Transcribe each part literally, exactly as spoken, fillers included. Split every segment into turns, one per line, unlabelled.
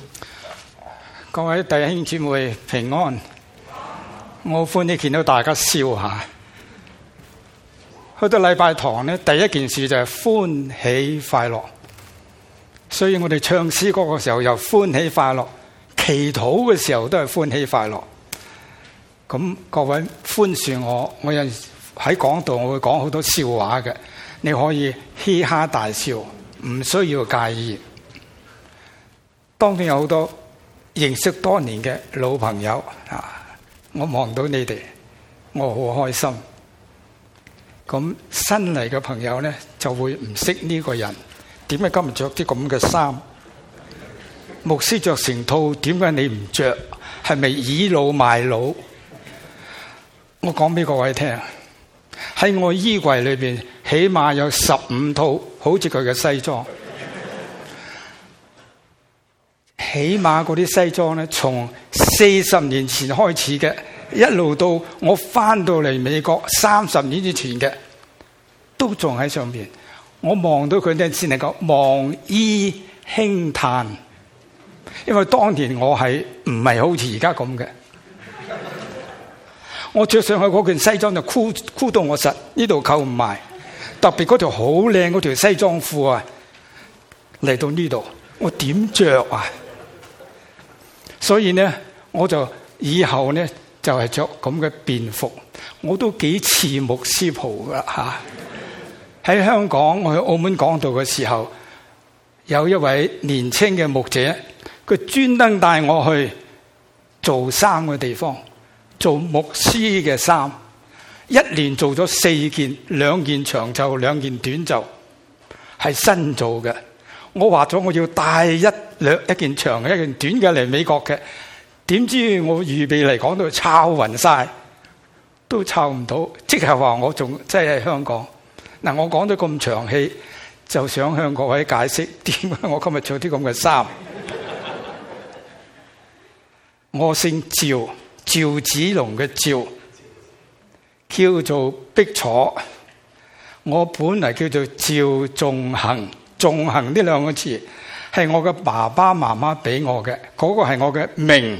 各位弟兄姊妹平安，我好歡喜見到大家笑下。去到禮拜堂呢，第一件事就係歡喜快樂，所以我哋唱詩歌嘅時候又歡喜快樂，祈禱嘅時候都係歡喜快樂。咁各位寬恕我，我有喺講道我會講好多笑話嘅，你可以嘻哈大笑，唔需要介意。當中有好多認識多年嘅老朋友啊，我望到你哋，我好開心。咁新嚟嘅朋友呢，就會唔識呢個人，點解今日着啲咁嘅衫？牧師着成套，點解你唔着？係咪倚老賣老？我講俾各位聽，喺我衣櫃裏邊起碼有十五套好似佢嘅西裝，起碼嗰啲西裝呢，從四十年前開始嘅，一路到我翻到嚟美國三十年之前嘅，都仲喺上邊。我望到佢呢，先能夠望衣輕嘆，因為當年我係唔係好似而家咁嘅。我着上去嗰件西裝就箍箍到我實，呢度扣唔埋。特別嗰條好靚嗰條西裝褲啊，嚟到呢度，我點着啊？所以呢，我就以後呢就係着咁嘅便服，我都幾似牧師袍噶吓。喺香港，我去澳門講道嘅時候，有一位年輕嘅牧者，佢專登帶我去做衫嘅地方。做牧師嘅衫，一年做咗四件，兩件長袖，兩件短袖，係新做嘅。我話咗我要帶一兩一件長嘅，一件短嘅嚟美國嘅，點知我預備嚟講到抄暈晒，都抄唔到，即係話我仲真係喺香港。嗱，我講咗咁長氣，就想向各位解釋點解我今日着啲咁嘅衫。我姓趙。趙子龍嘅趙，叫做碧楚。我本嚟叫做趙仲恒，仲恒呢兩個字係我嘅爸爸媽媽俾我嘅，嗰個係我嘅名。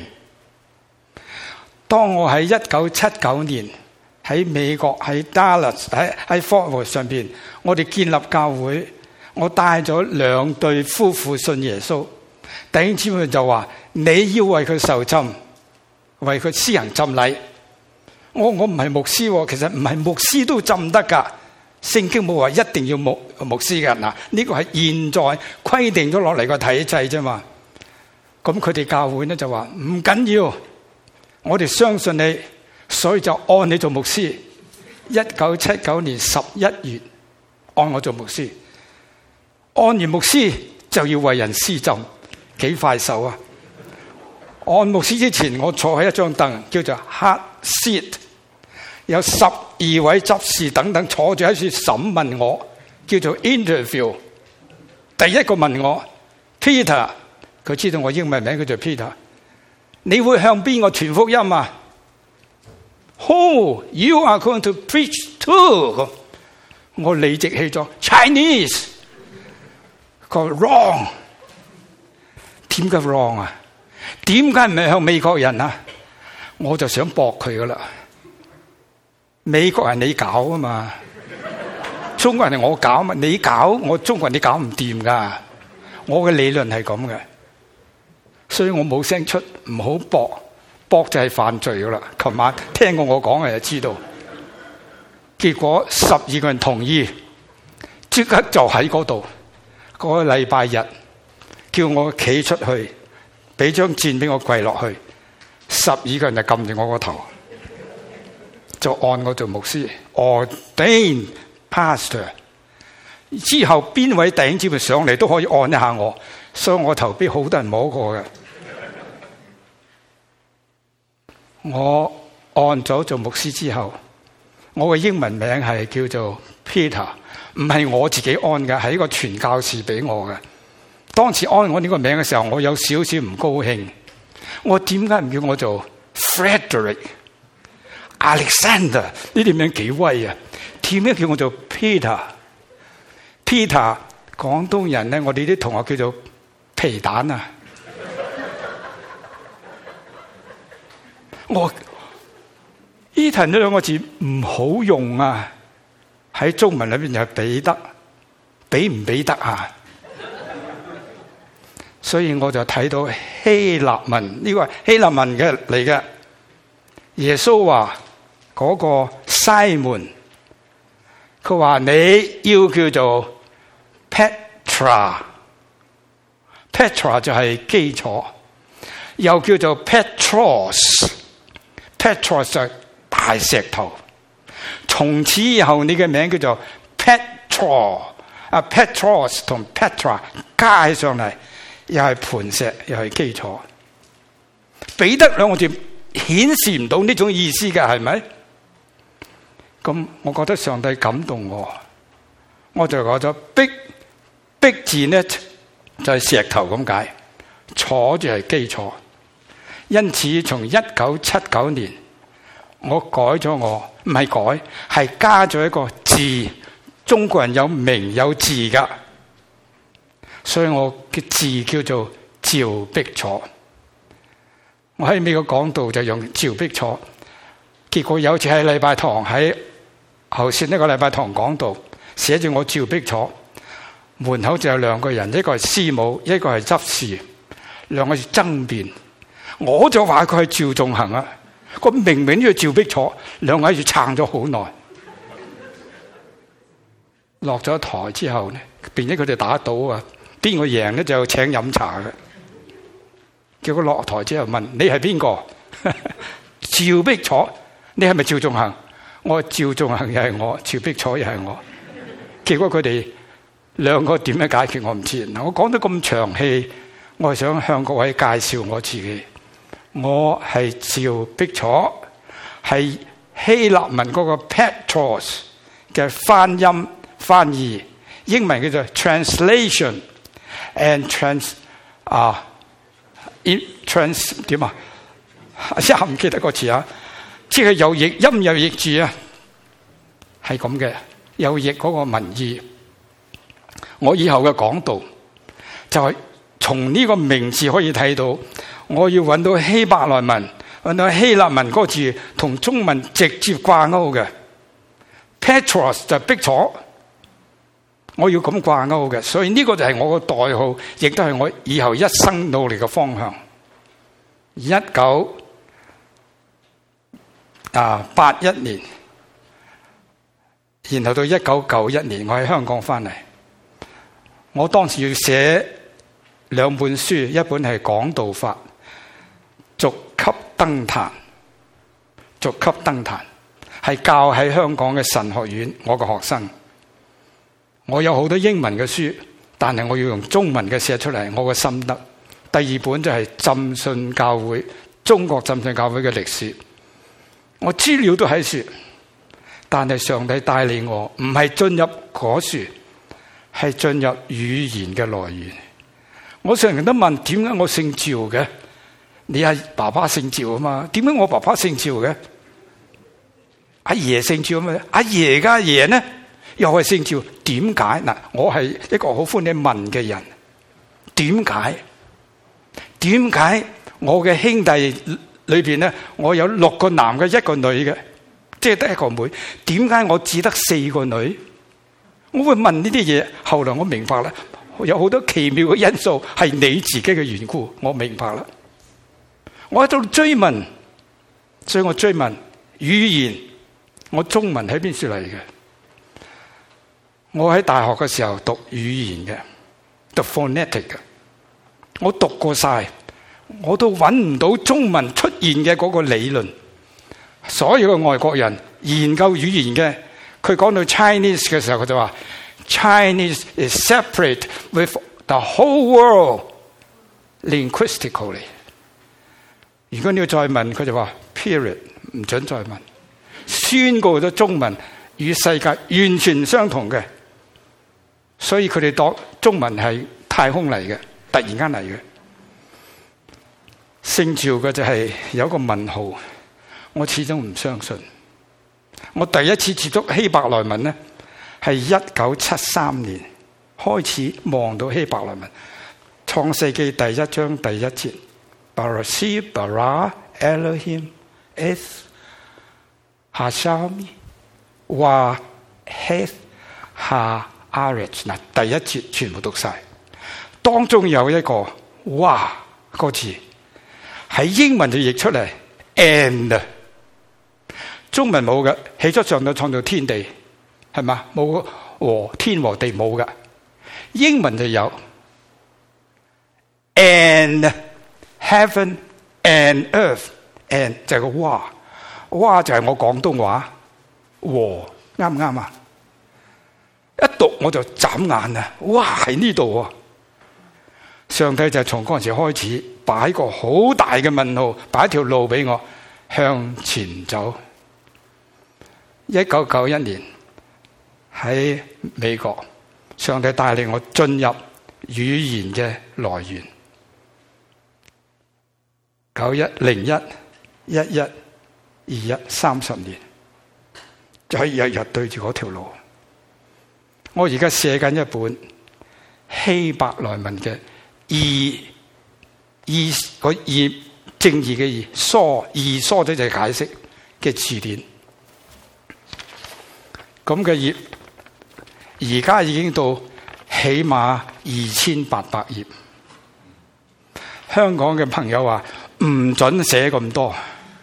當我喺一九七九年喺美國喺 Dallas 喺喺 Fort Worth 上邊，我哋建立教會，我帶咗兩對夫婦信耶穌。弟兄姊妹就話：你要為佢受浸。為佢施行浸禮，我我唔係牧師，其實唔係牧師都浸得噶。聖經冇話一定要牧牧師嘅，嗱，呢個係現在規定咗落嚟個體制啫嘛。咁佢哋教會呢就話唔緊要，我哋相信你，所以就按你做牧師。一九七九年十一月按我做牧師，按完牧師就要為人施浸，幾快手啊！按牧師之前，我坐喺一張凳，叫做 hard seat， 有十二位執事等等坐住喺處審問我，叫做 interview。第一個問我 Peter， 佢知道我英文名叫做 Peter， 你會向邊個傳福音啊？ Who you are going to preach to？ 我理直氣壯 Chinese， 佢話 wrong， 點解 wrong 啊？點解唔係向美國人啊？我就想駁佢噶啦。美國人你搞啊嘛，中國人係我搞嘛，你搞我中國人你搞唔掂噶。我嘅理論係咁嘅，所以我冇聲出，唔好駁，駁就係犯罪噶啦。琴晚聽過我講嘅就知道，結果十二個人同意，即刻就喺嗰度。嗰個禮拜日叫我企出去。俾張箭俾我跪落去，十二個人就撳住我個頭，就按我做牧師 ordained pastor。之後邊位弟兄姊妹上嚟都可以按一下我，所以我頭邊好多人摸過嘅。我按咗做牧師之後，我嘅英文名係叫做 Peter， 唔係我自己按嘅，係一個傳教士俾我嘅。當時按我呢個名嘅時候，我有少少唔高興。我點解唔叫我做 Frederick、Alexander 呢啲名幾威啊？點解叫我做 Peter？Peter 廣東人咧，我哋啲同學叫做皮蛋啊。 我 Eaton 呢兩個字唔好用啊，喺中文裏邊就係彼得，彼唔彼得啊？所以我就睇到希臘文，呢個係希臘文嘅嚟嘅。耶穌話嗰個西門，佢話你要叫做 Petra，Petra Petra 就係基礎，又叫做 Petros，Petros 就係大石頭。從此以後你嘅名叫做 Petro， 啊 Petros 同 Petra 加起上嚟，又係磐石，又係基礎。彼得兩個字顯示唔到呢種意思嘅，係咪？咁我覺得上帝感動我，我就講咗逼逼字呢就係石頭咁解，坐住係基礎。因此從一九七九年我改咗，我唔係改，係加咗一個字。中國人有名有字噶，所以我嘅字叫做趙碧楚。我喺美國講道就用趙碧楚，結果有次喺禮拜堂喺後線呢個禮拜堂講道，寫住我趙碧楚，門口就有兩個人，一個係師母，一個係執事，兩個係爭辯。我就話佢係趙仲衡啊，個明明呢個趙碧楚，兩個喺度撐咗好耐。落咗台之後呢，變咗佢哋打賭啊，邊個贏呢就請飲茶嘅。叫佢落台之後問你係邊個？趙碧楚，你係咪趙仲衡？我話趙仲衡又係我，趙碧楚又係我。結果佢哋兩個點樣解決我唔知。嗱，我講得咁長氣，我係想向各位介紹我自己。我係趙碧楚，係希臘文嗰個 Petros 嘅翻音翻譯，英文叫做 translation and trans 啊 in trans 點啊？一下唔記得個詞啊！即係有譯音有譯字啊，係咁嘅，有譯嗰個文意。我以後嘅講道就係從呢個名字可以睇到，我要揾到希伯來文，揾到希臘文嗰個字同中文直接掛鈎嘅。Petros 就碧楚，我要咁掛鈎嘅，所以呢個就係我個代號，亦都係我以後一生努力嘅方向。一九啊八一年，然後到一九九一年，我喺香港翻嚟，我當時要寫兩本書，一本係講道法，逐級登壇，逐級登壇係教喺香港嘅神學院，我個學生。我有好多英文嘅書，但係我要用中文嘅寫出嚟，我嘅心得。第二本就係浸信教會，中國浸信教會嘅歷史。我資料都喺書，但係上帝帶領我，唔係進入嗰書，係進入語言嘅來源。我成日都問，點解我姓趙嘅？你係爸爸姓趙啊嘛？點解我爸爸姓趙嘅？阿爺姓趙啊嘛？阿爺嘅阿爺呢？又係姓趙？點解？嗱，我係一個好歡喜問嘅人。點解？點解我嘅兄弟裏邊咧，我有六個男嘅，一個女嘅，即係得一個妹？點解我只得四個女？我會問呢啲嘢。後來我明白啦，有好多奇妙嘅因素係你自己嘅緣故。我明白啦。我喺度追問，所以我追問語言，我中文喺邊處嚟嘅？我喺大學嘅時候讀語言嘅，讀 phonetic 嘅，我讀過晒，我都揾唔到中文出現嘅嗰個理論。所有嘅外國人研究語言嘅，佢講到 Chinese 嘅時候，佢就話 Chinese is separate with the whole world linguistically。如果你要再問，佢就話 period， 唔准再問，宣告咗中文與世界完全相同嘅。所以佢哋當中文係太空嚟嘅，突然間嚟嘅。姓趙嘅就係有一個問號，我始終唔相信。我第一次接觸希伯來文呢，係一九七三年開始望到希伯來文，創世記第一章第一節 Barasi bara Elohim S 下沙咪話 Heth 下 Aretz 嗱，第一節全部讀晒，當中有一個哇個字喺英文就譯出嚟 and， 中文冇嘅，起初上帝創造天地係嘛，冇和天和地冇嘅，英文就有 and heaven and earth and 就係個哇哇就係我廣東話和啱唔啱啊？一讀我就眨眼啊！哇喺呢度啊！上帝就從嗰陣時開始擺個好大嘅問號，擺條路俾我向前走。一九九一年喺美國，上帝帶領我進入語言嘅來源。九一零一一一二一三十年，就係日日對住嗰條路。我而家寫緊一本希伯來文嘅義義個義正義嘅義疏義疏咗就係解釋嘅字典。咁嘅頁而家已經到起碼二千八百頁。香港嘅朋友話唔准寫咁多，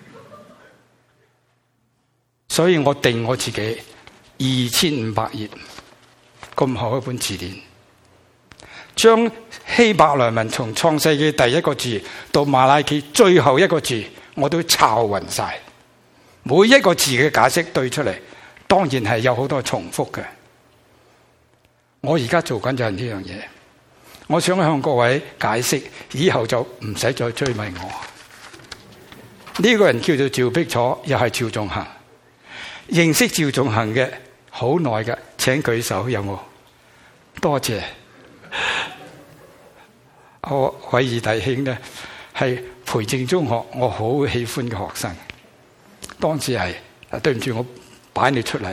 所以我定我自己二千五百頁。咁厚一本字典，將希伯來文從創世記第一個字到馬拉基最後一個字，我都抄勻晒。每一個字嘅解釋對出嚟，當然係有好多重複嘅。我而家做緊就係呢樣嘢，我想向各位解釋，以後就唔使再追問我。呢個人叫做趙碧楚，又係趙仲衡。認識趙仲衡嘅好耐嘅，請舉手，有冇？多謝。我偉儀弟兄呢，係培正中學我好喜歡嘅學生。當時係，對唔住，我擺你出嚟。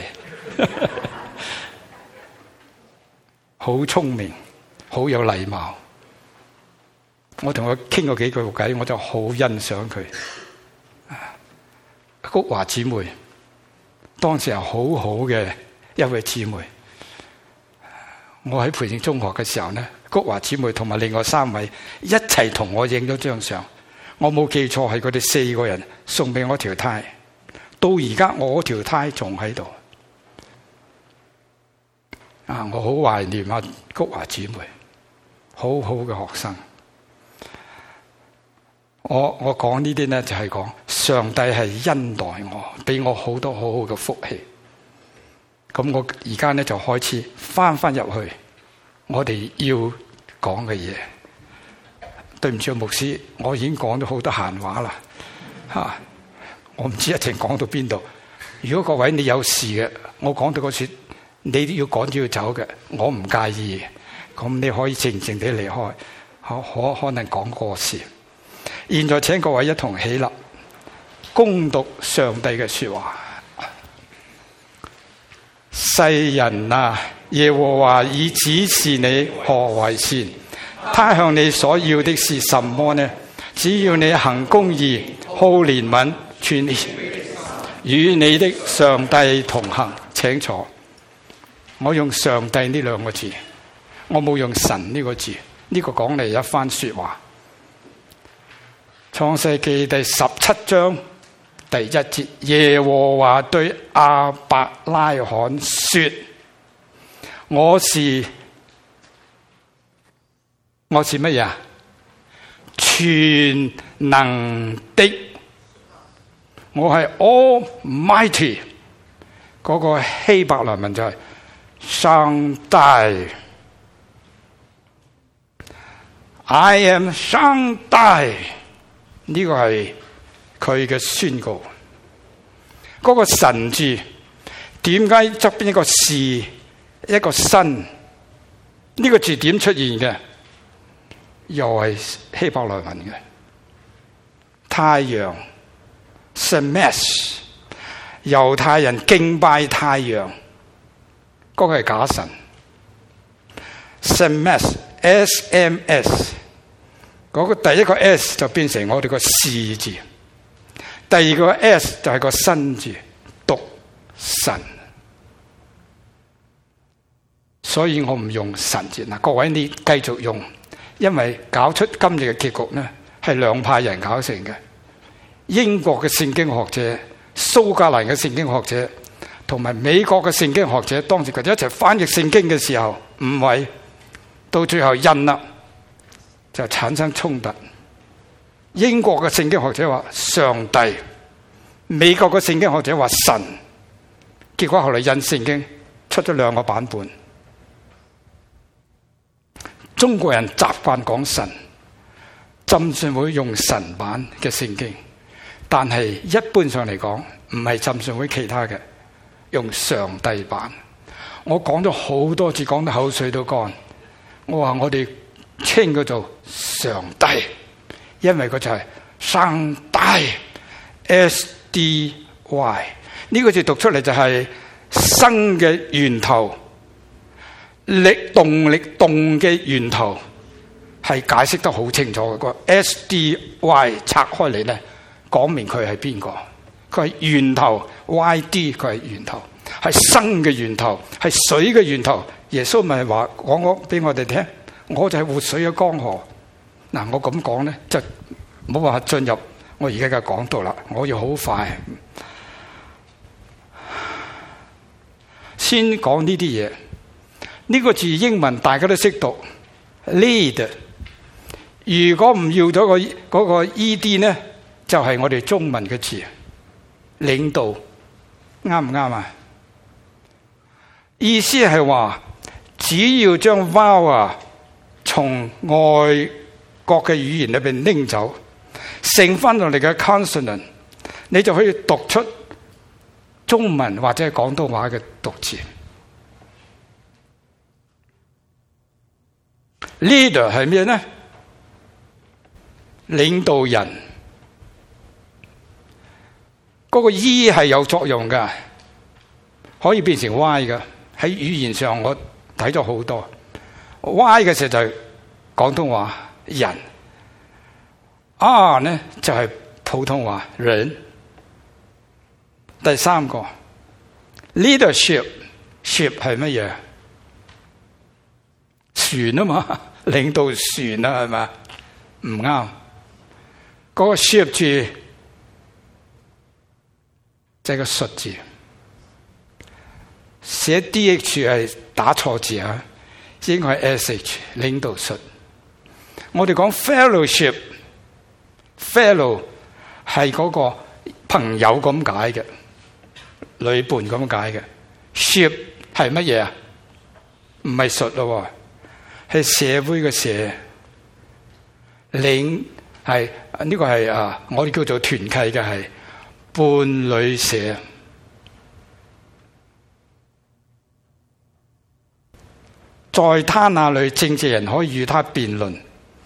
好聰明，好有禮貌。我同佢傾過幾句偈，我就好欣賞佢。菊華姊妹，當時係好好嘅一位姊妹。我喺培正中學嘅時候呢，菊華姊妹同埋另外三位一齊同我影咗張相。我冇記錯係佢哋四個人送俾我條呔，到而家我條呔仲喺度。啊，我好懷念啊菊華姊妹，好好嘅學生。我我講呢啲呢，就係講上帝係恩待我，俾我好多好好嘅福氣。咁我而家呢，就開始翻翻入去我哋要講嘅嘢。對唔住牧師，我已經講咗好多閒話啦，吓、啊、我唔知一直講到邊度。如果各位你有事嘅，我講到嗰時你都要趕住要走嘅，我唔介意。咁你可以靜靜地離開，可可可能講過事。現在請各位一同起立，恭讀上帝嘅說話。世人啊，耶和華已指示你何為善，他向你所要的是什麼呢？只要你行公義、好憐憫、全與你的上帝同行。請坐。我用上帝呢兩個字，我冇用神呢個字。呢、這個講嚟一番說話。創世記第十七章第一節，耶和華對亞伯拉罕說：我是我是乜嘢？全能的，我係 Almighty。嗰個希伯來文就係上帝。I am 上帝。呢個係佢嘅宣告。嗰個神字點解側邊一個是一個身？呢個字點出現嘅？又係希伯來文嘅太陽 Shemesh， 猶太人敬拜太陽，嗰個係假神 Shemesh S M S。嗰個第一個 S 就變成我哋個是字， 第二個 S 就係個新字，讀神。所以我唔用神字嗱，各位你繼續用，因為搞出今日嘅結局呢係兩派人搞成嘅。英國嘅聖經學者、蘇格蘭嘅聖經學者同埋美國嘅聖經學者，當時佢哋一齊翻譯聖經嘅時候，唔係到最後印啦，就產生衝突。英國嘅聖經學者話上帝，美國嘅聖經學者話神，結果後來印聖經出咗兩個版本。中國人習慣講神，浸信會用神版嘅聖經，但係一般上嚟講，唔係浸信會其他嘅用上帝版。我講咗好多次，講到口水都乾。我話我哋稱佢做上帝，因為佢就係上帝 S D Y 呢個字讀出嚟就係生嘅源頭。力動力動嘅源頭係解釋得好清楚嘅，個 S D Y 拆開嚟咧，講明佢係邊個？佢係源頭 Y D， 佢係源頭，係生嘅源頭，係水嘅源頭。耶穌咪話講講俾我哋聽，我就係活水嘅江河。嗱，我咁講咧，就冇辦法進入我而家嘅講道啦。我要好快，先講呢啲嘢。呢個字英文大家都識讀 lead， 如果唔要咗個嗰個 ed 呢，就係我哋中文嘅字領導，啱唔啱啊？意思係話只要將 vowel 啊從外國嘅語言裏邊拎走，剩翻落嚟嘅 consonant， 你就可以讀出中文或者係廣東話嘅讀字。Leader 係咩呢？領導人，嗰個 E 係有作用噶，可以變成 Y 噶。喺語言上我睇咗好多 Y 嘅時候就係廣東話人， R 呢就係普通話人。第三個 leadership， ship 係乜嘢？船啊嘛，領導船啊係嘛？唔啱，嗰個 ship 字就係個術字，寫 D H 係打錯字啊，應該係 S H 領導術。我哋講 fellowship，fellow 係嗰個朋友咁解嘅，旅伴咁解嘅。ship 係乜嘢啊？唔係術咯。係社會嘅社，領係呢個係啊，我哋叫做團契嘅係伴侶社。在他那裏，正直人可以與他辯論。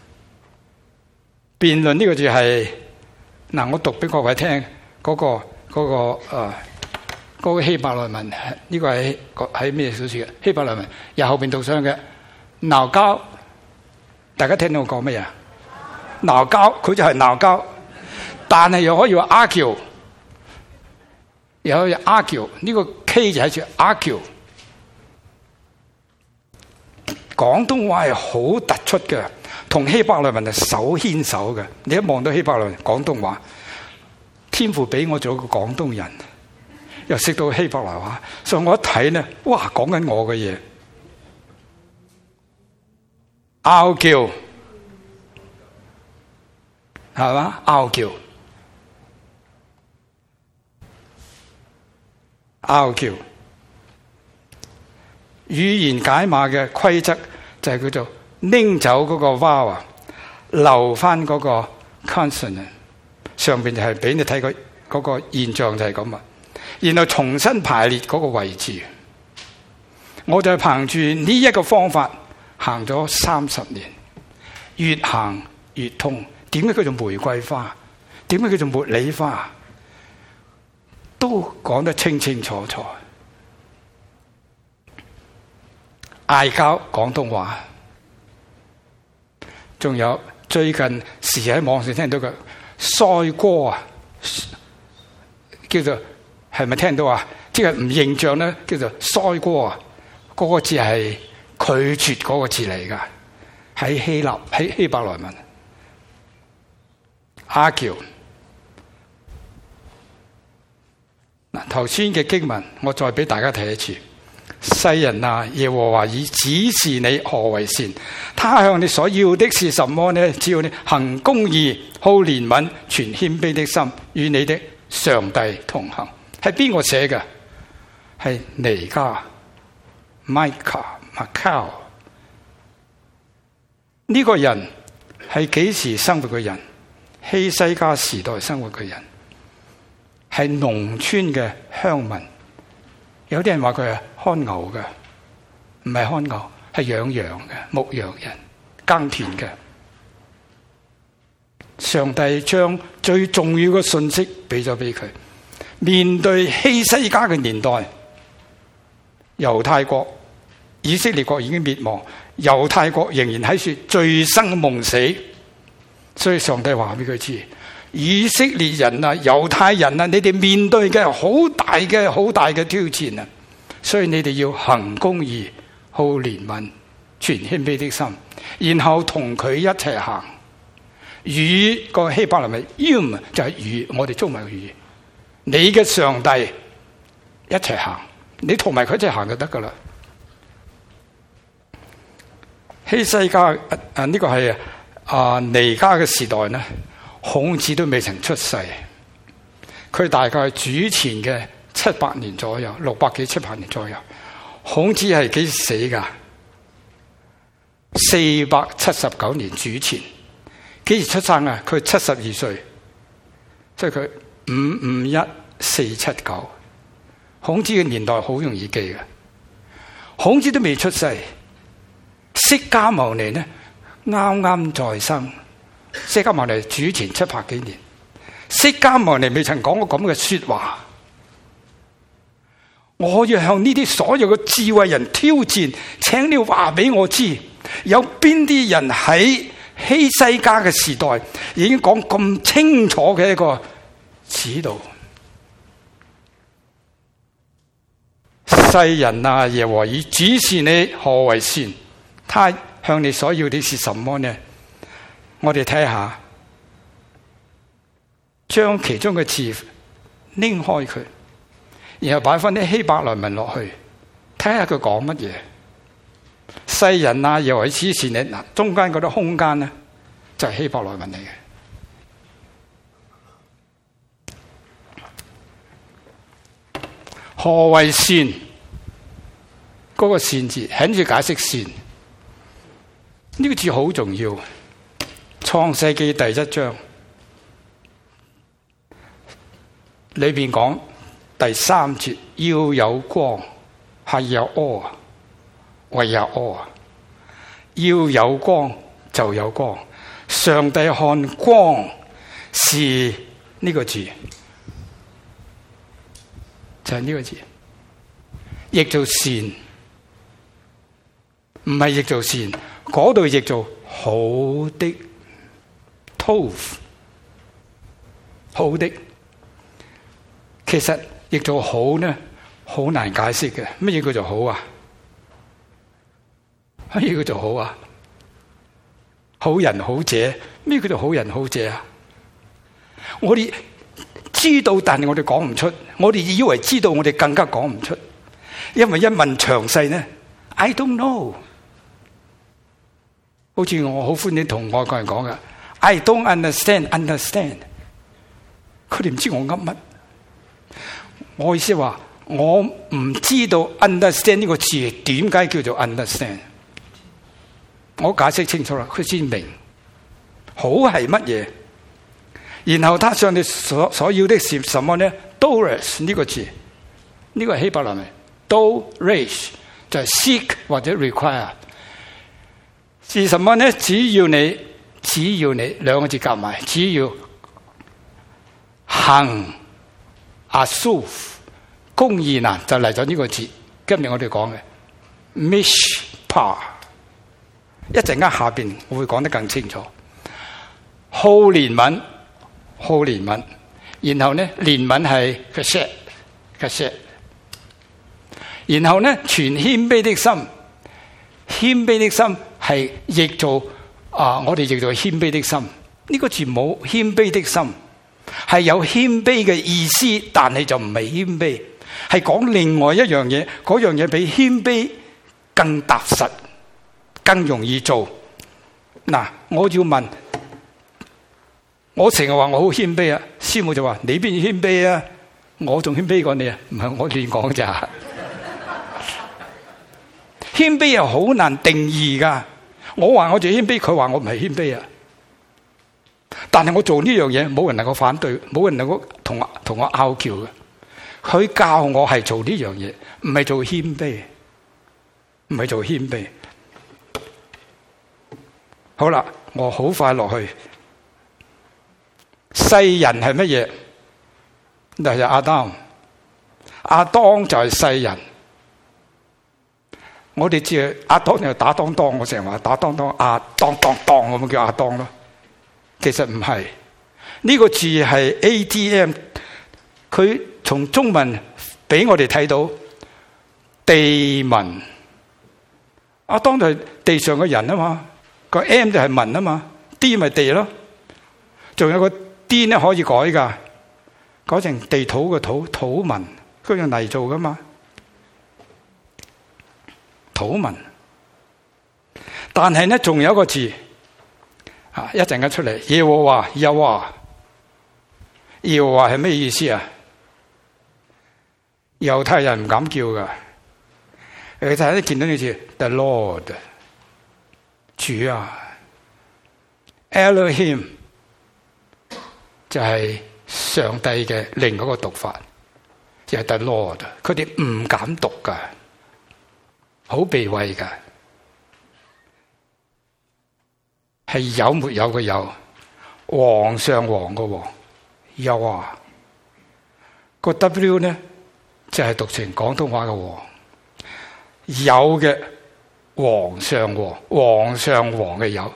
辯論呢個字係嗱，我讀俾各位聽嗰、嗰個嗰、嗰個啊嗰、嗰個希伯來文，呢、呢個係喺咩小說嘅希伯來文？由後邊讀上嘅。鬧交，大家聽到我講咩啊？鬧交，佢就係鬧交，但係又可以話 argue， 又可以 argue， 呢個 K 就係住 argue。廣東話係好突出嘅，同希伯來文係手牽手嘅。你一望到希伯來文廣東話，天父俾我做一個廣東人，又識到希伯來話，所以我一睇呢，哇，講緊我嘅嘢。拗撬係嘛？拗撬拗撬，語言解碼嘅規則就係叫做拎走嗰個 vowel， 留翻嗰個 consonant， 上邊就係俾你睇個嗰個現象就係咁啊，然後重新排列嗰個位置。我就係憑住呢一個方法。行咗三十年，越行越通。點解叫做玫瑰花？點解叫做茉莉花？都講得清清楚楚。嗌交廣東話，仲有最近時喺網上聽到嘅腮歌啊， 叫做係咪聽到啊？即係唔認賬咧，叫做腮哥啊！嗰、那個字係拒絕嗰個字嚟噶，喺希臘喺希伯來文。argue 嗱，頭先嘅經文我再俾大家睇一次。世人啊，耶和華已指示你何為善，他向你所要的是什麼呢？只要你行公義、好憐憫、存謙卑的心，與你的上帝同行。係邊個寫嘅？係彌迦 Micah Macau。呢個人係幾時生活嘅人？希西家時代生活嘅人，係農村嘅鄉民。有啲人話佢係看牛嘅，唔係看牛，係養羊嘅牧羊人，耕田嘅。上帝將最重要嘅信息俾咗俾佢。面對希西家嘅年代，猶太國、以色列國已經滅亡，猶太國仍然喺說醉生夢死，所以上帝話俾佢知：以色列人啊，猶太人啊，你哋面對嘅好大嘅好大嘅挑戰啊！所以你哋要行公義、好憐憫、存謙卑的心，然後同佢一齊行。與個希伯來文 ，um 就係與我哋中文嘅與你嘅上帝一齊行，你同埋佢一齊行就得噶啦。希西家啊，呢、啊這個係啊彌迦嘅時代呢，孔子都未曾出世，佢大概主前嘅七百年左右，六百幾七百年左右。孔子係幾時死噶？四百七十九年主前。幾時出生啊？佢七十二歲，即係佢五五一四七九。孔子嘅年代好容易記嘅。孔子都未出世，釋迦牟尼呢啱啱在生。釋迦牟尼主前七百幾年，釋迦牟尼未曾講過咁嘅說話。我要向呢啲所有嘅智慧人挑戰，請你話俾我知，有邊啲人喺希西家嘅時代已經講咁清楚嘅一個指導。世人啊，耶和華已指示你何為善，他向你所要的是什麼呢？我哋睇下，將其中嘅字拎開佢，然後擺翻啲希伯來文落去，睇下佢講乜嘢。世人啊，耶和華指示你，嗱，中間嗰啲空間呢，就係希伯來文嚟嘅。何為善？嗰、那個善字，喺住解釋善。呢、這個字好重要。創世記第一章裏邊講第三節，要有光，係有屙啊，為有屙啊，要有光就有光。上帝看光是呢個字，就係、是、呢個字，譯做善，唔係譯做善，嗰度譯做好的。tov 好的，其實譯做好呢，好難解釋嘅。乜嘢叫做好啊？乜嘢叫做好啊？好人好者，咩叫做好人好者啊？我哋知道，但係我哋講唔出。我哋以為知道，我哋更加講唔出，因為一問詳細呢 ，I don't know。好似我好歡迎同外國人講嘅。I don't understand, understand。佢哋唔知我噏乜。我意思話，我唔知道 understand 呢個字點解叫做 understand。我解釋清楚啦，佢先明。好係乜嘢？然後他上帝所所要的是什麼呢 ？Doris 呢個字，呢、這個係希伯來文 ，Dorish 就係 seek 或者 require。是什麼呢？只要你。只要你兩個字夾埋，只要行 asuf 公義嗱，就嚟咗呢個字。今日我哋講嘅 mishpah， 一陣間下邊我會講得更清楚。好憐憫，好憐憫， 然後咧憐憫係 kashet kashet， 然後咧存謙卑的心，謙卑的心係譯做啊，我哋譯做謙卑的心。呢、這個字冇謙卑的心，係有謙卑嘅意思，但係就唔係謙卑，係講另外一樣嘢，嗰樣嘢比謙卑更踏實，更容易做。嗱，我要問，我成日話我好謙卑啊，師母就話你邊謙卑啊？我仲謙卑過你啊？唔係我亂講咋？謙卑又好難定義噶。我話我最謙卑，佢話我唔係謙卑啊。但係我做呢樣嘢，冇人能夠反對，冇人能夠同我同我拗撬嘅。佢教我係做呢樣嘢，唔係做謙卑，唔係做謙卑。好啦，我好快落去。世人係乜嘢？就係亞當，亞當就係世人。我哋知亞當就打當當，我成日話打當當，亞當當當，我咪叫亞當咯。其實唔係，呢個字係 A T M， 佢從中文俾我哋睇到地民。亞當就係地上嘅人啊嘛，個 M 就係民啊嘛 ，D 咪地咯，仲有個 D 咧可以改噶，改成地土嘅土，土民，佢用泥做噶嘛，土民。但係咧仲有一個字。啊！一陣間出嚟，耶和華又話，耶和華係咩意思啊？猶太人唔敢叫噶，猶太人見到呢字 The Lord 主啊 ，Elohim 就係上帝嘅另一個讀法，就係 The Lord， 佢哋唔敢讀噶，好避諱噶。係有沒有嘅有，皇上皇嘅皇，又話個 W 呢就係、是、讀成廣東話嘅皇，有嘅皇上皇，皇上皇嘅有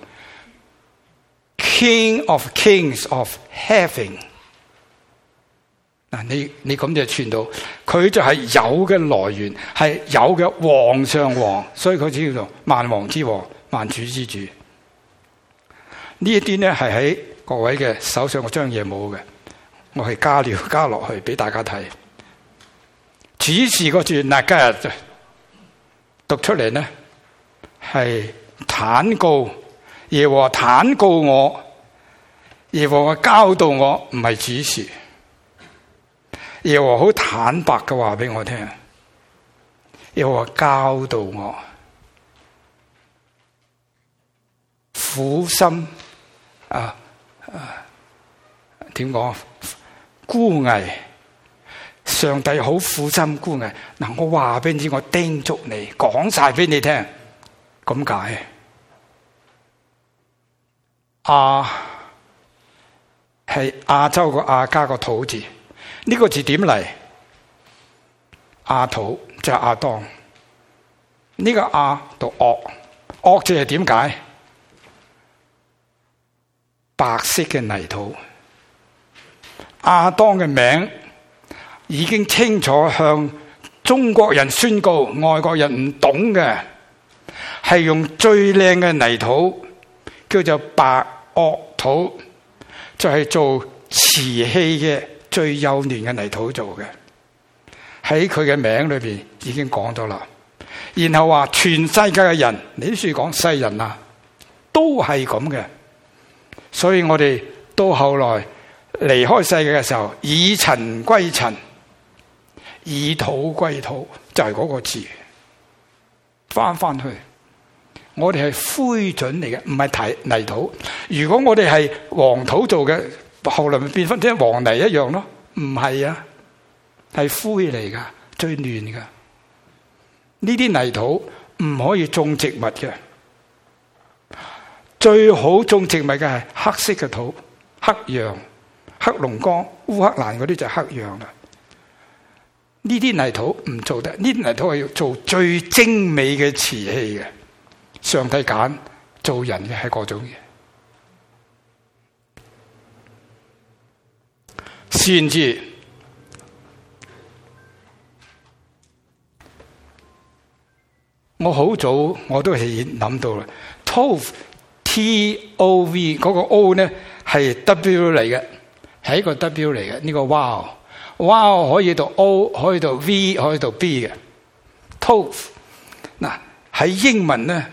，King of Kings of Heaven。嗱，你你咁就傳到，佢就係有嘅來源，係有嘅皇上皇，所以佢只叫做萬王之王、萬主之主。呢一啲咧係喺各位嘅手上嗰張嘢冇嘅，我係加料加落去俾大家睇。主事個字嗱，今日讀出嚟咧係坦告，耶和華坦告我，耶和華教導我，唔係指示。耶和華好坦白嘅話俾我聽，耶和華教導我，苦心。啊啊，點講？孤危，上帝好苦心孤危。嗱，我話俾你知，我叮囑你，講晒俾你聽，咁解。亞係亞洲個亞加個土字，呢、這個字點嚟？亞土就係亞當，呢、這個亞讀惡，惡字係點解？白色嘅泥土，亞當嘅名已經清楚向中國人宣告，外國人唔懂嘅係用最靚嘅泥土，叫做白堊土，就係、是、做瓷器嘅最幼嫩嘅泥土做嘅。喺佢嘅名裏邊已經講咗啦。然後話全世界嘅人，你都算講世人啊，都係咁嘅。所以我哋到後來離開世界嘅時候，以塵歸塵，以土歸土，就係、是、嗰個字。翻翻去，我哋係灰燼嚟嘅，唔係泥土。如果我哋係黃土做嘅，後來咪變翻啲黃泥一樣咯？唔係啊，係灰嚟噶，最嫩噶。呢啲泥土唔可以種植物嘅。最好種植物嘅係黑色嘅土，黑羊、黑龍江、烏克蘭嗰啲就係黑羊啦。呢啲泥土唔做得，呢啲泥土係要做最精美嘅瓷器嘅。上帝揀做人嘅係嗰種嘢。 善字，我好早我都係諗到啦。Tov T O V 嗰個 O 呢係 W 嚟嘅，係一個 W 嚟嘅。呢個 Wow Wow 可以讀 O， 可以讀 V， 可以讀 B 嘅。Tov 嗱喺英文呢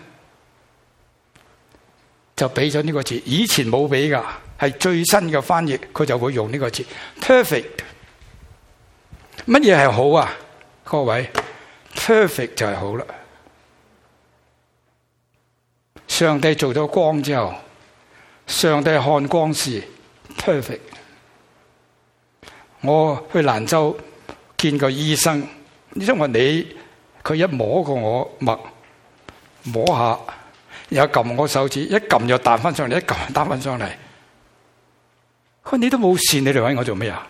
就俾咗呢個字，以前冇俾噶，係最新嘅翻譯佢就會用呢個字 perfect。乜嘢係好啊？各位 perfect 就係好啦。上帝做咗光之後，上帝看光是 perfect。我去蘭州見個醫生，醫生話你，佢一摸過我脈，摸下又撳我手指，一撳又彈翻上嚟，一撳又彈翻上嚟。佢話你都冇事，你嚟揾我做咩啊？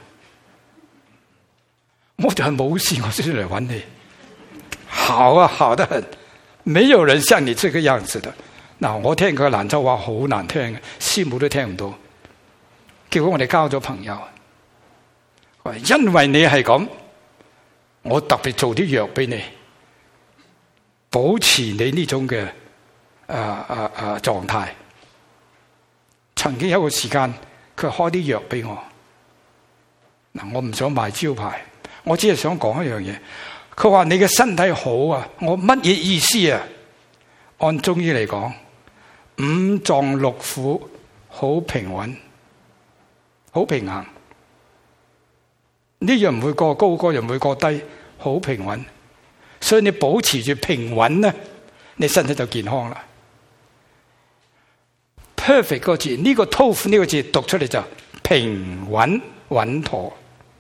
我就係冇事，我先嚟揾你。好啊，好得很，沒有人像你這個樣子的。嗱，我聽佢蘭州話好難聽嘅，師母都聽唔到。結果我哋交咗朋友，因為你係咁，我特別做啲藥俾你，保持你呢種嘅啊啊啊狀態。曾經有一個時間，佢開啲藥俾我。嗱，我唔想賣招牌，我只係想講一樣嘢。佢話你嘅身體好啊，我乜嘢意思啊？按中醫嚟講，五臟六腑好平穩，好平衡。呢樣唔會過高，嗰樣唔會過低，好平穩。所以你保持住平穩咧，你身體就健康啦。perfect 個字，呢個 tov 呢個字讀出嚟就平穩穩妥。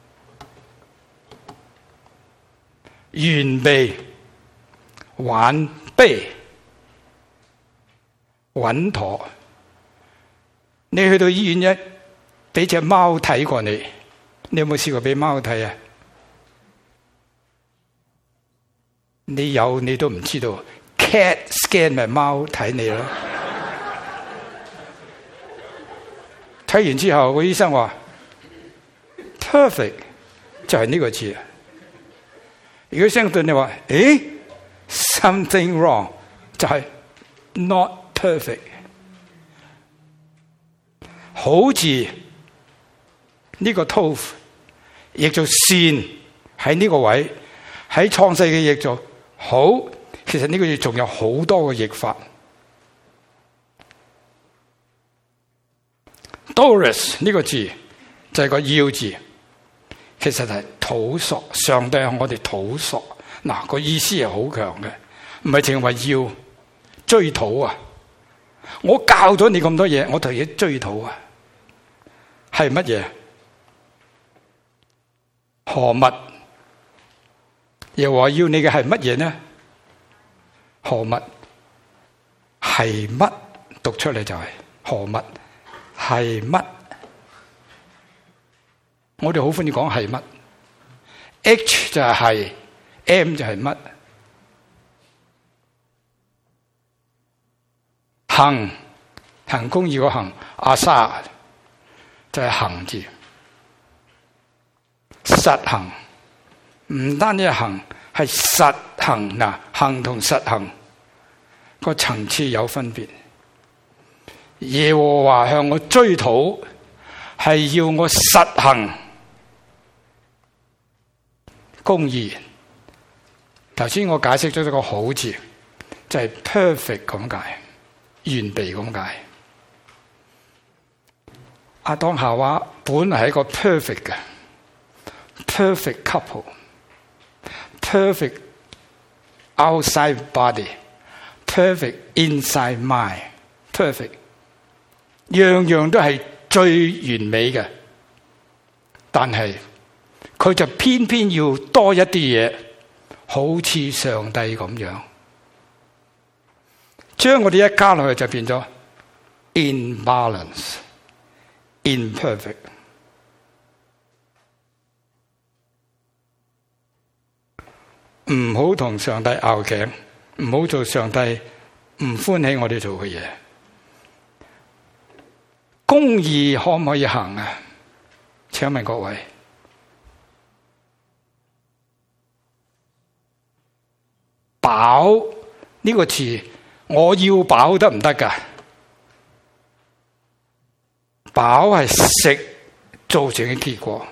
完備、完備、穩妥。你去到醫院一俾隻貓睇過你，你有冇試過俾貓睇啊？你有你都唔知道 ，cat scan 咪貓睇你咯。睇完之後，個醫生話 perfect 就係呢個字。如果相對你話，誒 something wrong 就係 not perfect。好字呢個 tov 譯做善，喺呢個位，喺創世嘅譯做好。其實呢個字仲有好多個譯法。Doris 呢個字就係個要字，其實係討索，上帝向我哋討索。嗱，個意思係好強嘅，唔係淨係話要追討啊！我教咗你咁多嘢，我同你追討啊！係乜嘢？何物？又話要你嘅係乜嘢呢？何物？係乜？讀出嚟就係何物？係乜？我哋好歡喜講係乜 ？H 就係係 ，M 就係乜？行，行公義個行，阿沙就係行字。實行唔單止係行，係實行嗱，行同實行個層次有分別。耶和華向我追討，係要我實行公義。頭先我解釋咗一個好字，就係 perfect 咁解，完備咁解。亞當夏娃本係一個 perfect 嘅 perfect couple，perfect outside body，perfect inside mind，perfect。樣樣都係最完美嘅，但係佢就偏偏要多一啲嘢，好似上帝咁樣，將我哋一加落去就變咗 imbalance、imperfect。唔好同上帝拗頸，唔好做上帝唔歡喜我哋做嘅嘢。公義可唔可以行啊？請問各位。 飽呢個詞，我要飽得唔得㗎？飽係食造成嘅結果。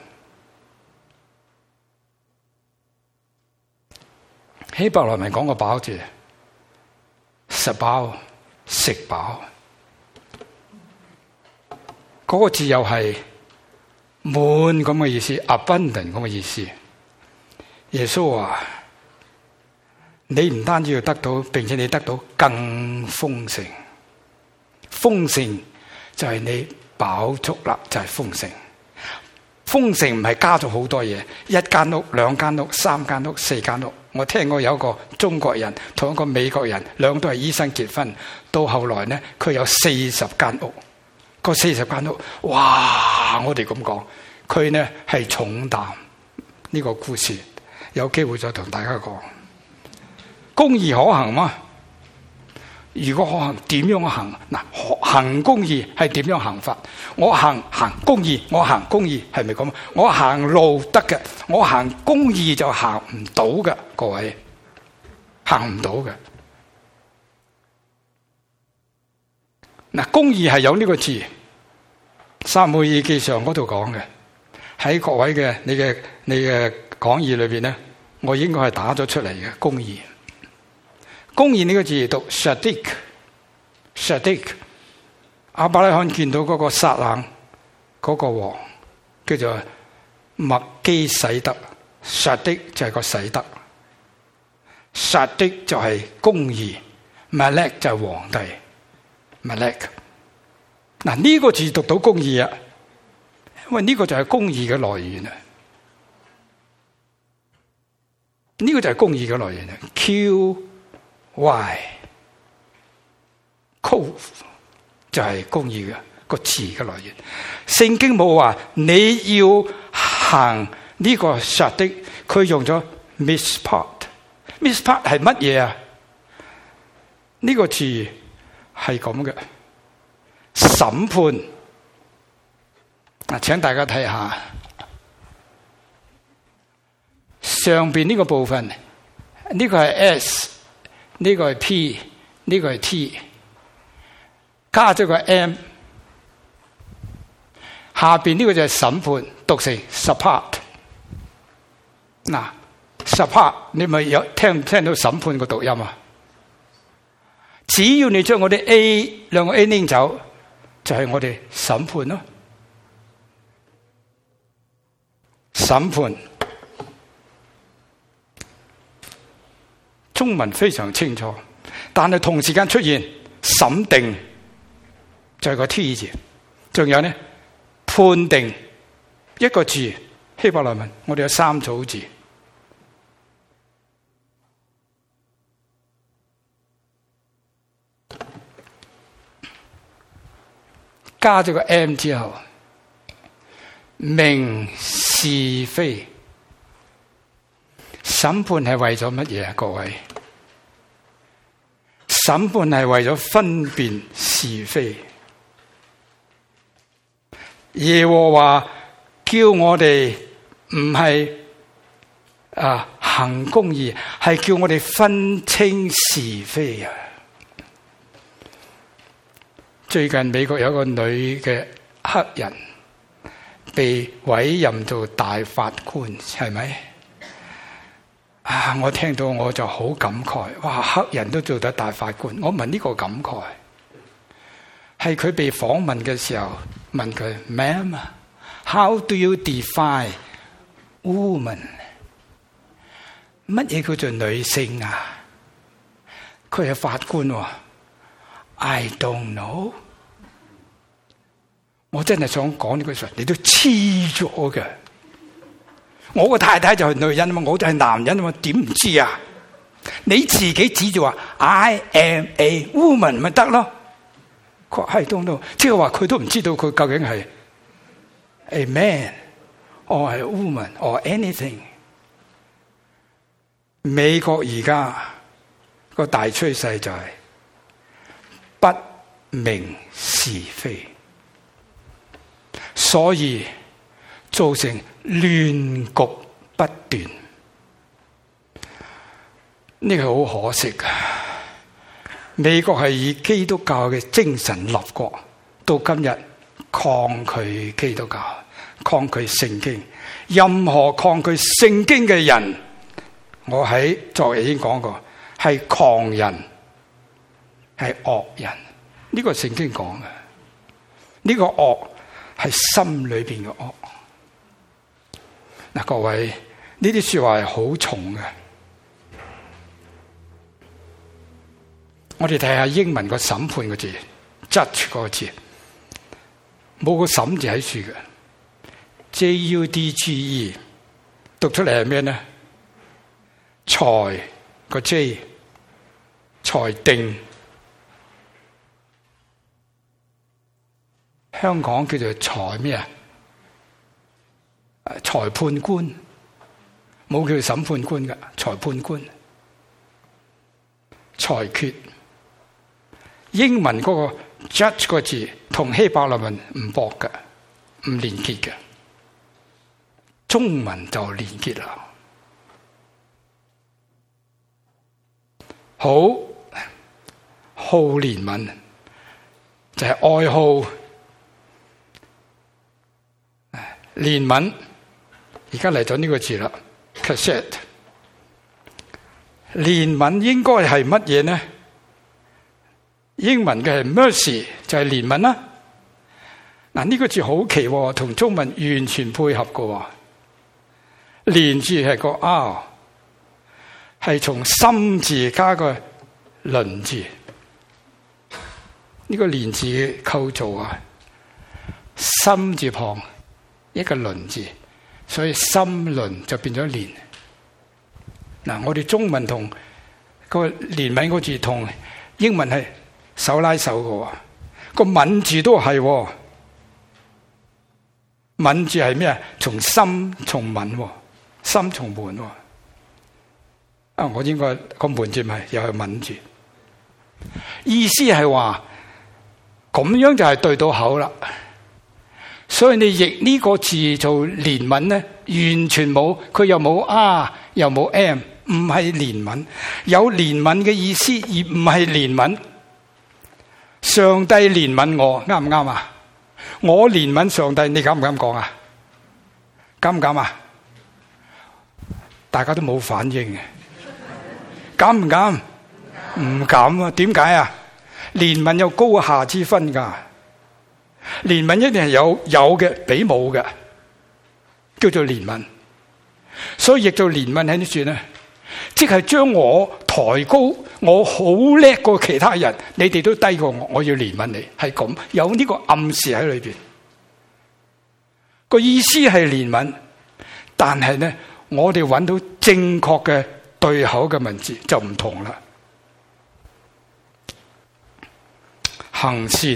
希伯來文講個飽字，食飽食飽，嗰、那個字又係滿咁嘅意思 ，abundant 咁嘅意思。耶穌話：你唔單止要得到，並且你得到更豐盛。豐盛就係你飽足啦，就係豐盛。豐盛唔係加咗好多嘢，一間屋、兩間屋、三間屋、四間屋。我聽過有一個中國人同一個美國人，兩個都係醫生結婚，到後來呢，佢有四十間屋。個四十間屋，哇！我哋咁講，佢呢係重擔。呢個故事有機會再同大家講。公義可行嗎？如果可行，點樣行？嗱，行公義係點樣行法？我行行公義，我行公義係咪咁？我行路得嘅，我行公義就行唔到嘅，各位行唔到嘅。嗱，公義係有呢個字，撒母耳記上嗰度講嘅，喺各位嘅你嘅你嘅講義裏邊咧，我應該係打咗出嚟嘅公義。公義呢個字讀 Sadiq，Sadiq。亞伯拉罕見到嗰個撒冷嗰個王叫做麥基洗德 ，Sadiq 就係個洗德 ，Sadiq 就係公義 ，Malek 就係皇帝 ，Malek。嗱呢個字讀到公義啊，因為呢個就係公義嘅來源啊，呢、這個就係公義嘅來源啊 ，Q Y Cove 就係公義嘅個詞嘅來源。聖經冇話你要行呢個 Sadiq， 佢用咗 Mishpat。Mishpat 係乜嘢啊？呢、這個詞係咁嘅審判。嗱，請大家睇下上邊呢個部分，呢、這個係 S。呢個係 P， 呢個係 T， 加咗個 M， 下邊呢個就係審判，讀成 support。嗱 support 你咪有聽唔聽到審判個讀音啊？只要你將我哋 A 兩個 A 拎走，就係、是、我哋審判咯。審判中文非常清楚，但係同時間出現審定，就係個 T 字，仲有呢判定一個字，希伯來文我哋有三組字，加咗個 M 之後，明是非。審判係為咗乜嘢啊？各位，審判係為咗分辨是非。耶和華叫我哋唔係啊行公義，係叫我哋分清是非啊！最近美國有個女嘅黑人被委任做大法官，係咪？啊！我聽到我就好感慨，哇！黑人都做得大法官，我問呢個感慨，係佢被訪問嘅時候問佢 ，Ma'am，how do you define woman？ 乜嘢叫做女性啊？佢係法官喎 ，I don't know。我真係想講呢句說話，你都黐咗嘅。我個太太就係女人啊嘛，我就係男人啊嘛，點唔知啊？你自己指住話 I am a woman 咪得咯？佢話 I don't know，即係話佢都唔知道佢究竟係 a man or a woman or anything。美國而家個大趨勢就係不明是非，所以造成亂局不斷。 呢個好可惜㗎。美國係以基督教嘅精神立國，到今日抗拒基督教，抗拒聖經。任何抗拒聖經嘅人，我喺昨日已經講過，係狂人，係惡人。呢個聖經講嘅，呢個惡係心裏邊嘅惡。嗱，各位，呢啲說話係好重嘅。我哋睇下英文個審判個字 ，judge 嗰個字，冇個審字喺處嘅 ，J U D G E， 讀出嚟係咩呢？裁個 J， 裁定。香港叫做裁咩啊？裁判官，冇叫審判官㗎，裁判官，裁決。英文嗰個 judge 個字同希伯來文唔駁嘅，唔連結嘅，中文就連結啦。好，好憐憫就係愛好，憐憫而家嚟咗呢個字啦 ，cassette。憐憫應該係乜嘢呢？英文嘅係 mercy 就係憐憫啦。嗱，呢個字好奇喎，同中文完全配合嘅。憐字係個 R， 係從心字加個鄰字。呢個憐字嘅構造啊，心字旁一個鄰字，所以心鄰就變咗憐。嗱，我哋中文同個憐憫個字同英文係手拉手嘅，個憫字都係，憫字係咩啊？從心從憫，心從門。啊，我應該個門字咪又係憫字，意思係話咁樣就係對到口啦。所以你譯呢個字做憐憫咧，完全冇，佢又冇 R 又冇 M， 唔係憐憫，有憐憫嘅意思，而唔係憐憫。上帝憐憫我，啱唔啱啊？我憐憫上帝，你敢唔敢講啊？敢唔敢啊？大家都冇反應嘅，敢唔敢？唔敢啊？點解啊？憐憫有高下之分噶，憐憫一定係有有嘅比冇嘅，叫做憐憫。所以亦做憐憫喺呢處咧，即係將我抬高，我好叻過其他人，你哋都低過我，我要憐憫你，係咁，有呢個暗示喺裏邊。個意思係憐憫，但係咧，我哋揾到正確嘅對口嘅文字就唔同啦。行善，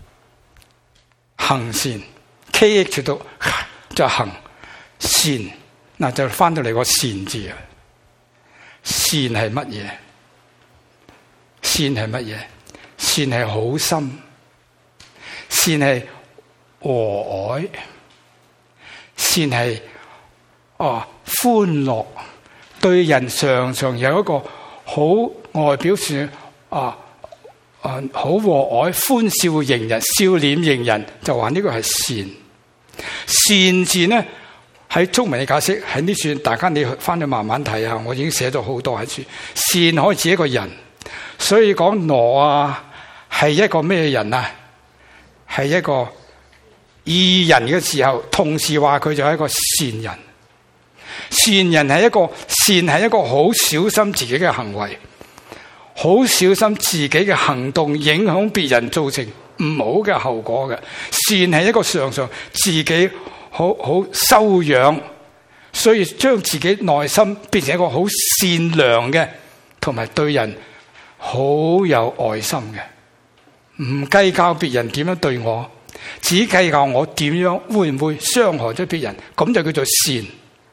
行善 ，K H 到就行善，嗱就翻到嚟個善字啊。善係乜嘢？善係乜嘢？善係好心，善係和藹，善係哦歡樂，對人常常有一個好外表上啊啊好和藹，歡笑迎人，笑臉迎人，就話呢個係善。善字呢？喺中文嘅解釋喺呢處，大家你翻去慢慢睇下，我已經寫咗好多喺處。善可以指一個人，所以講挪亞係一個咩人啊？係一個義人嘅時候，同時話佢就係一個善人。善人係一個善係一個好小心自己嘅行為，好小心自己嘅行動影響別人，造成唔好嘅後果嘅。善係一個常常自己好好修養，所以將自己內心變成一個好善良嘅，同埋對人好有愛心嘅，唔計較別人點樣對我，只計較我點樣會唔會傷害咗別人，咁就叫做善。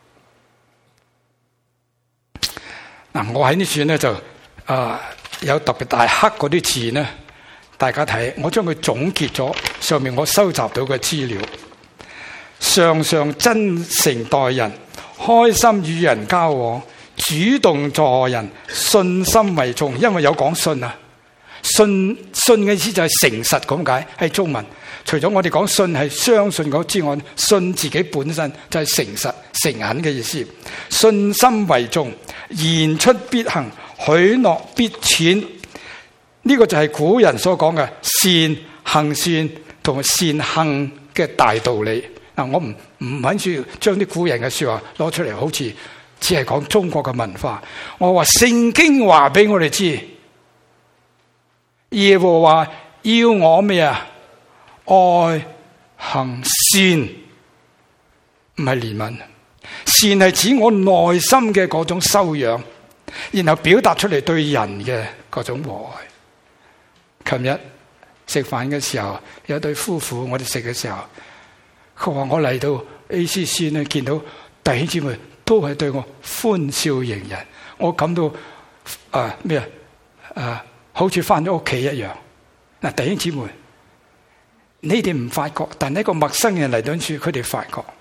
嗱，我喺呢處咧就啊、呃、有特別大黑嗰啲字呢，大家睇，我將佢總結咗，上面我收集到嘅資料。常常真誠待人，開心與人交往，主主動助人，信心為重，因為有講信啊。信信嘅意思就係誠實咁解，係中文。除咗我哋講信係相信嗰之外，信自己本身就係誠實誠懇嘅意思。信心為重，言出必行，許諾必踐。呢個就係古人所講嘅善行善同埋善行嘅大道理。嗱，我唔唔肯住將啲古人嘅說話攞出嚟，好似只係講中國嘅文化。我話聖經話俾我哋知，耶和華要我咩啊？愛行善，唔係憐憫。善係指我內心嘅嗰種修養，然後表達出嚟對人嘅嗰種和愛。琴日食飯嘅時候，有一對夫婦，我哋食嘅時候，佢話我嚟到 A C C 呢，見到弟兄姊妹都係對我歡笑迎人，我感到啊咩啊啊，好似翻咗屋企一樣。嗱，弟兄姊妹，你哋唔發覺，但係一個陌生人嚟到處，佢哋發覺，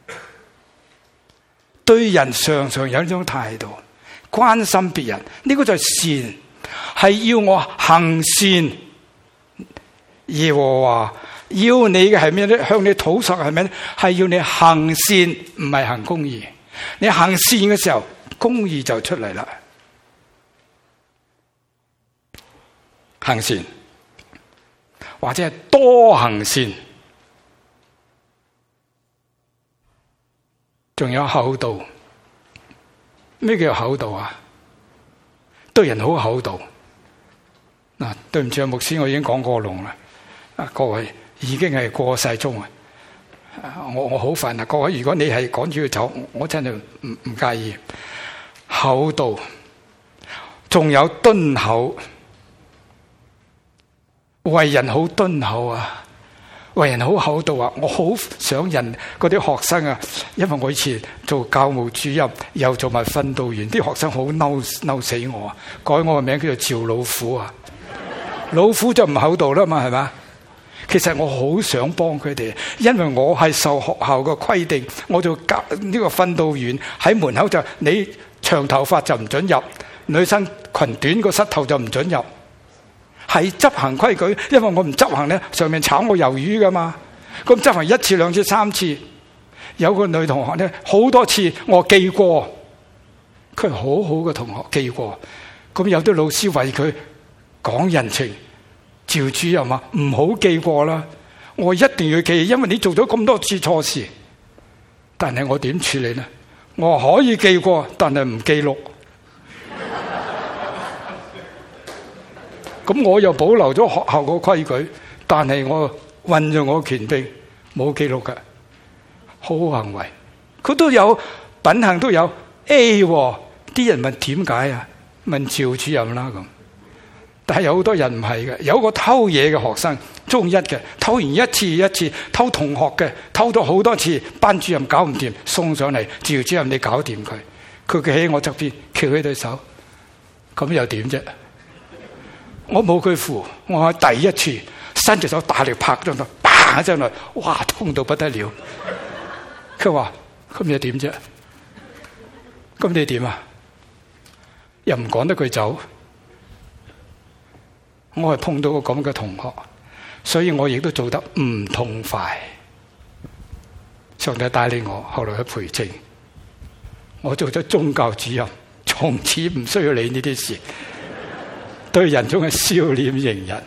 對人常常有呢種態度，關心別人，呢個就係善，係要我行善。耶和華要你嘅係咩咧？向你討索係咩咧？係要你行善，唔係行公義。你行善嘅時候，公義就出嚟啦。行善或者係多行善，仲有厚道。咩叫厚道啊？對人好厚道。嗱，對唔住啊，牧師，我已經講過龍啦。啊，各位已經係過世中啊！我我好煩啊！各位，如果你係趕住要走，我真係唔唔介意。厚道，仲有敦厚，為人好敦厚啊！為人好厚道啊！我好想人嗰啲學生啊，因為我以前做教務主任，又做埋訓導員，啲學生好嬲嬲死我啊！改我個名叫做趙老虎啊！老虎就唔厚道啦嘛，係嘛？其實我好想幫佢哋，因為我係受學校嘅規定，我做教呢個訓導員喺門口就你長頭髮就唔准入，女生裙短個膝頭就唔准入，係執行規矩。因為我唔執行咧，上面炒我魷魚噶嘛。咁執行一次、兩次、三次，有個女同學咧好多次我記過，佢係好好嘅同學記過。咁有啲老師為佢講人情。趙主任話唔好記過啦，我一定要記，因為你做咗咁多次錯事。但係我點處理呢？我可以記過，但係唔記錄。咁我又保留咗學校個規矩，但係我運用我權柄冇記錄㗎，好好行為。佢都有品行都有 A， 啲人問點解啊？問趙主任啦咁。但係有好多人唔係嘅，有個偷嘢嘅學生，中一嘅，偷完一次一次，偷同學嘅，偷咗好多次，班主任搞唔掂，送上嚟，趙主任你搞掂佢，佢企喺我側邊，翹起對手，咁又點啫？我冇佢扶，我係第一次伸隻手大力拍咗佢，嘭一聲嚟，哇，痛到不得了。佢話：咁又點啫？咁你點啊？又唔趕得佢走。我係碰到個咁嘅同學，所以我亦都做得唔痛快。上帝帶領我，後來去培正，我做咗宗教主任，從此唔需要理呢啲事，對人總係笑臉迎人。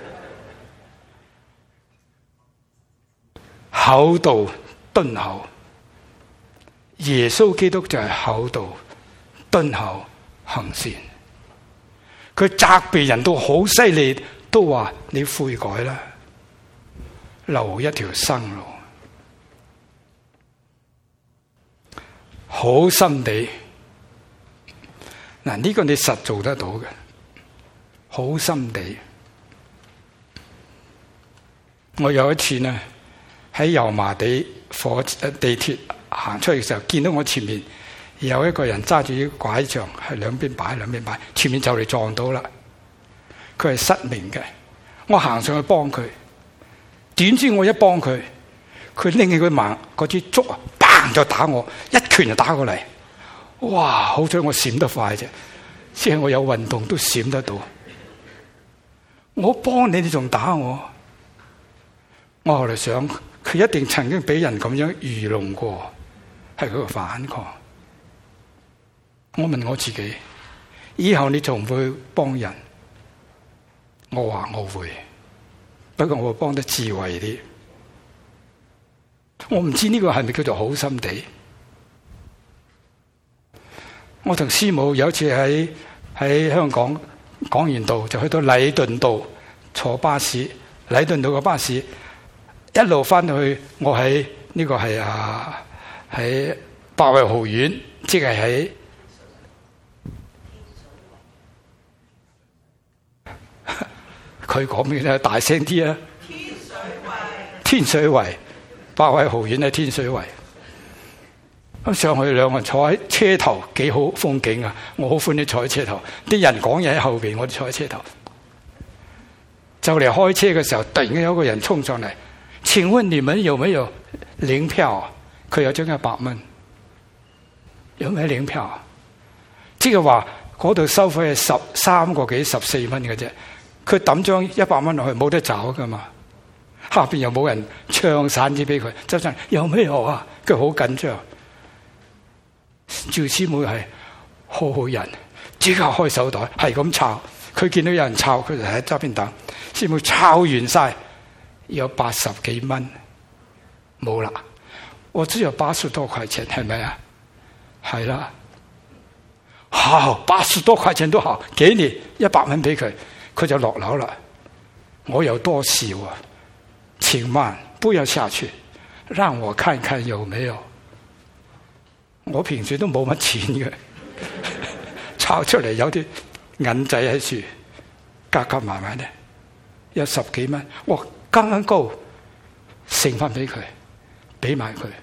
厚道敦厚，耶穌基督就係厚道敦厚行善。佢責備人都好犀利，都話你悔改啦，留一條生路。好心地，嗱，呢個你實做得到嘅，好心地。我有一次呢，喺油麻地火地鐵行出去嘅時候，見到我前面有一個人揸住啲拐杖，係兩邊擺兩邊擺，前面就嚟撞到啦。佢係失明嘅，我行上去幫佢，點知我一幫佢，佢拎起佢盲嗰支竹啊，砰就打我，一拳就打過嚟。 哇！好彩我閃得快啫，即係我有運動都閃得到。我幫你，你仲打我？我後來想，佢一定曾經俾人咁樣愚弄過，係佢個反抗。我問我自己，以後你仲唔會幫人？我話我會，不過我會幫得智慧啲。我唔知呢個係咪叫做好心地。我同師母有一次喺喺香港講完道，就去到禮頓道坐巴士，禮頓道嘅巴士一路翻去，我喺呢個係啊喺百惠豪苑，即係喺佢講咩咧？大聲啲啊！天水圍，天水圍，百惠豪苑喺天水圍。咁上去兩個人坐喺車頭，幾好風景啊！我好歡喜坐喺車頭，啲人講嘢喺後邊，我哋坐喺車頭。就嚟開車嘅時候，突然間有個人衝上嚟，請問你們有沒有領票？佢有張一百蚊，有咩領票？即係話嗰度收費係十三個幾十四蚊嘅啫，佢抌張一百蚊落去冇得找噶嘛，下邊又冇人唱散紙俾佢，周生有咩有啊？佢好緊張。趙師妹係好好人，即刻開手袋，係咁抄。佢見到有人抄，佢就喺側邊等。師妹抄完晒，有八十幾蚊，冇啦。我只有八十多塊錢，係咪啊？係啦，好，八十多塊錢都好，給你一百蚊俾佢，佢就落樓啦。我有多少啊？請慢，不要下去，讓我看看有沒有。我平時都冇乜錢嘅，抄出嚟有啲銀仔喺處，夾夾埋埋咧，有十幾蚊，哇，剛剛高，剩翻俾佢，俾埋佢，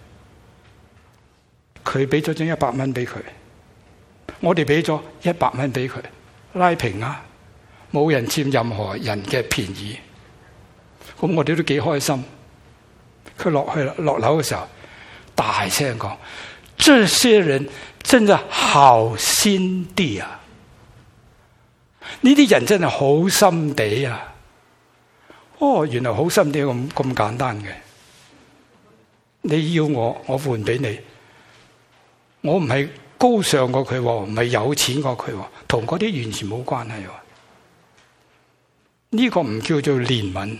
佢俾咗張一百蚊俾佢，我哋俾咗一百蚊俾佢，拉平啊，冇人佔任何人嘅便宜，咁我哋都幾開心。佢落去啦，落樓嘅時候，大聲講。這些人真係好心地啊！呢啲人真係好心地啊！哦，原來好心地咁咁簡單嘅。你要我，我換俾你。我唔係高尚過佢，唔係有錢過佢，同嗰啲完全冇關係。呢個唔叫做憐憫，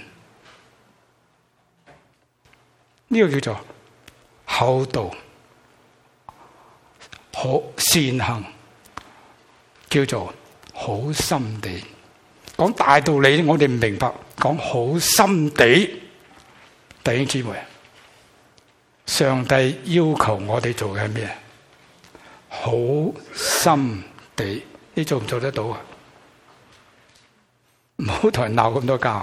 呢個叫做厚道。好善行，叫做好心地。講大道理我哋唔明白，講好心地。弟兄姊妹，上帝要求我哋做嘅係咩？好心地，你做唔做得到啊？唔好同人鬧咁多交，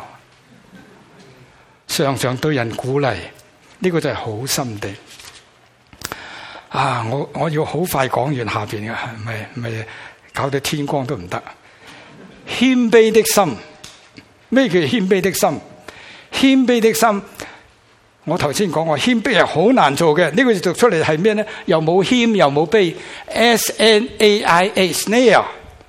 常常對人鼓勵，呢個就係好心地。啊！我我要好快講完下邊嘅，唔係唔係搞到天光都唔得。謙卑的心，咩叫謙卑的心？謙卑的心，我頭先講過，謙卑係好難做嘅。呢個字讀出嚟係咩咧？又冇謙又冇卑 ，S N A I A，snare，snare，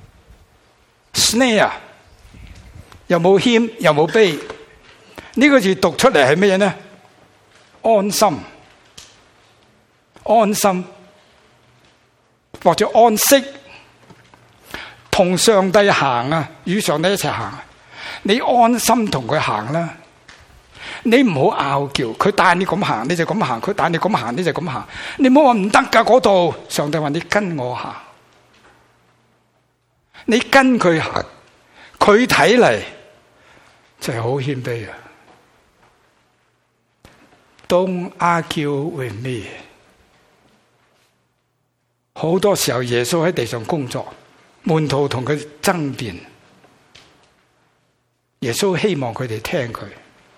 又冇謙又冇卑。呢個字讀出嚟係咩嘢咧？安心。安心或者安息，同上帝行啊，與上帝一齊行。你安心同佢行啦，你唔好拗撬。佢帶你咁行，你就咁行；佢帶你咁行，你就咁行。你唔好話唔得噶嗰度。上帝話你跟我行，你跟佢行，佢睇嚟就係好謙卑啊。Don't argue with me。好多時候耶穌喺地上工作，門徒同佢爭辯，耶穌希望佢哋聽佢。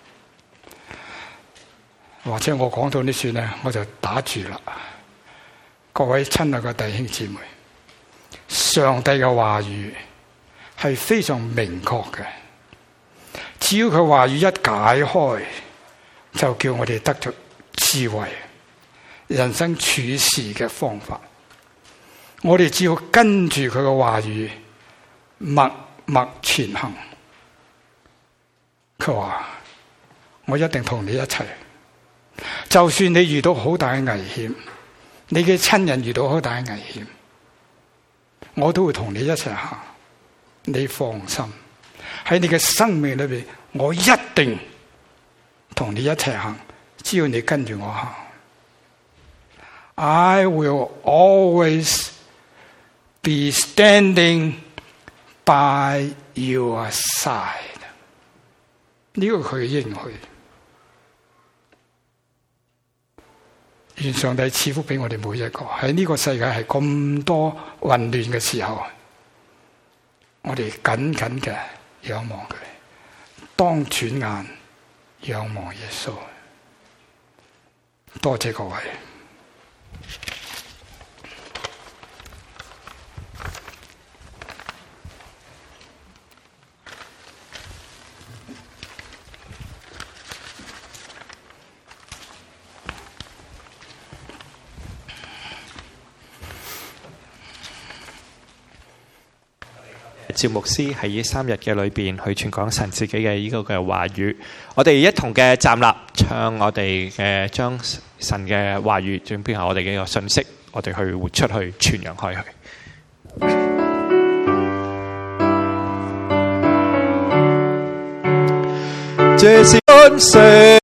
或者我講到呢算咧，我就打住啦。各位親愛嘅弟兄姊妹，上帝嘅話語係非常明確嘅，只要佢話語一解開，就叫我哋得着智慧、人生處事嘅方法。 我哋只要跟住佢嘅話語，默默前行。佢話我一定同你一齊，就算你遇到好大嘅危險，你嘅親人遇到好大嘅危險，我都會同你一齊行。你放心，喺你嘅生命裏邊，我一定同你一齊行，只要你跟住我行。I will always be standing by your side。呢個佢嘅應許。願上帝賜福俾我哋每一個，喺呢個世界係咁多混亂嘅時候，我哋緊緊嘅仰望佢，當轉眼仰望耶穌。多謝各位。
趙牧師喺呢三日嘅裏邊去傳講神自己嘅呢個嘅話語，我哋一同嘅站立唱我哋嘅將神嘅話語轉變下我哋嘅一個信息，我哋去活出去傳揚開去。這是安息。